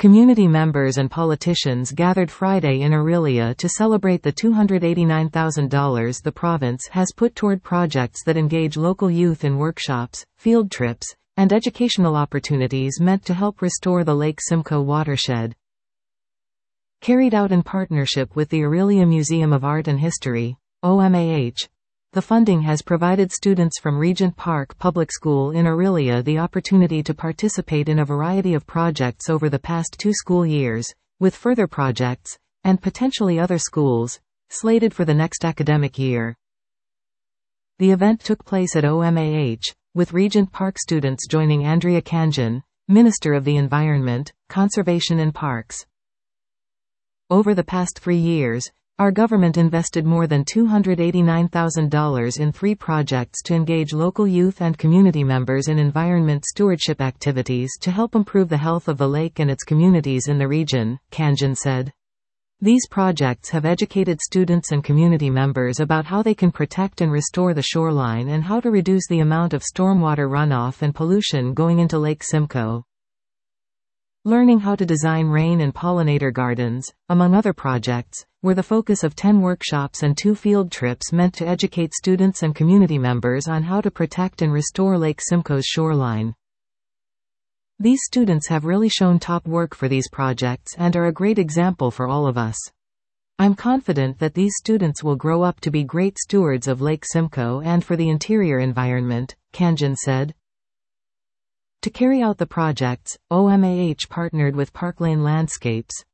Community members and politicians gathered Friday in Orillia to celebrate the $289,000 the province has put toward projects that engage local youth in workshops, field trips, and educational opportunities meant to help restore the Lake Simcoe watershed. Carried out in partnership with the Orillia Museum of Art and History, OMAH, the funding has provided students from Regent Park Public School in Orillia the opportunity to participate in a variety of projects over the past 2 school years, with further projects, and potentially other schools, slated for the next academic year. The event took place at OMAH, with Regent Park students joining Andrea Khanjin, Minister of the Environment, Conservation and Parks. Over the past 3 years, our government invested more than $289,000 in 3 projects to engage local youth and community members in environment stewardship activities to help improve the health of the lake and its communities in the region, Khanjin said. These projects have educated students and community members about how they can protect and restore the shoreline and how to reduce the amount of stormwater runoff and pollution going into Lake Simcoe. Learning how to design rain and pollinator gardens, among other projects, were the focus of 10 workshops and 2 field trips meant to educate students and community members on how to protect and restore Lake Simcoe's shoreline. These students have really shown top work for these projects and are a great example for all of us. I'm confident that these students will grow up to be great stewards of Lake Simcoe and for the interior environment, Khanjin said. To carry out the projects, OMAH partnered with Parklane Landscapes.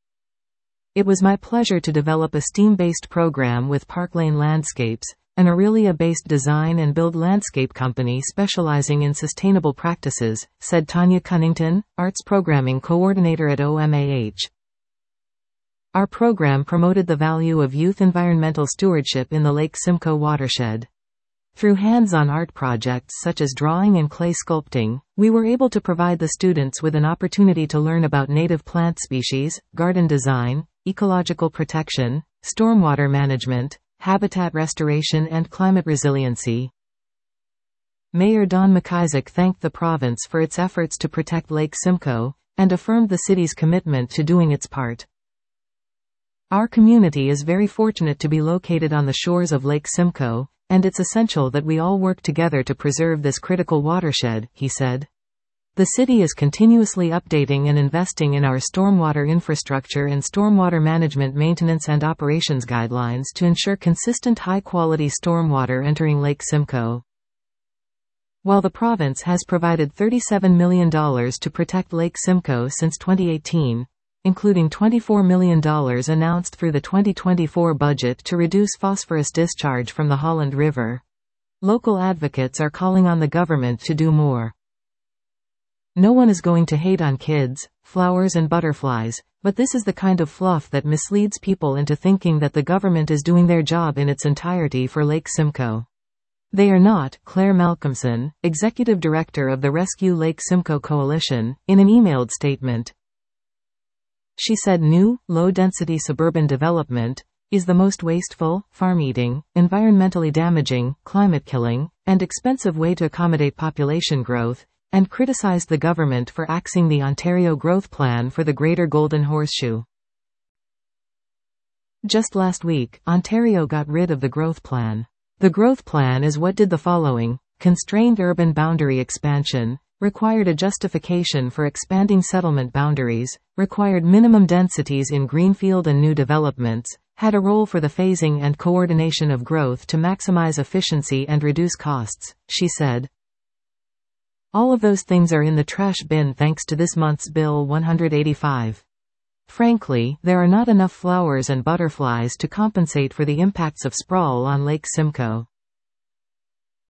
It was my pleasure to develop a STEAM-based program with Parklane Landscapes, an Orillia-based design and build landscape company specializing in sustainable practices, said Tanya Cunnington, Arts Programming Coordinator at OMAH. Our program promoted the value of youth environmental stewardship in the Lake Simcoe watershed. Through hands-on art projects such as drawing and clay sculpting, we were able to provide the students with an opportunity to learn about native plant species, garden design, ecological protection, stormwater management, habitat restoration and climate resiliency. Mayor Don McIsaac thanked the province for its efforts to protect Lake Simcoe, and affirmed the city's commitment to doing its part. Our community is very fortunate to be located on the shores of Lake Simcoe, and it's essential that we all work together to preserve this critical watershed, he said. The city is continuously updating and investing in our stormwater infrastructure and stormwater management maintenance and operations guidelines to ensure consistent high-quality stormwater entering Lake Simcoe. While the province has provided $37 million to protect Lake Simcoe since 2018, including $24 million announced through the 2024 budget to reduce phosphorus discharge from the Holland River, local advocates are calling on the government to do more. No one is going to hate on kids, flowers and butterflies, but this is the kind of fluff that misleads people into thinking that the government is doing their job in its entirety for Lake Simcoe. They are not, Claire Malcolmson, Executive Director of the Rescue Lake Simcoe Coalition, in an emailed statement. She said new, low-density suburban development is the most wasteful, farm-eating, environmentally damaging, climate-killing, and expensive way to accommodate population growth, and criticized the government for axing the Ontario Growth Plan for the Greater Golden Horseshoe. Just last week, Ontario got rid of the Growth Plan. The Growth Plan is what did the following: constrained urban boundary expansion, required a justification for expanding settlement boundaries, required minimum densities in greenfield and new developments, had a role for the phasing and coordination of growth to maximize efficiency and reduce costs, she said. All of those things are in the trash bin thanks to this month's Bill 185. Frankly, there are not enough flowers and butterflies to compensate for the impacts of sprawl on Lake Simcoe.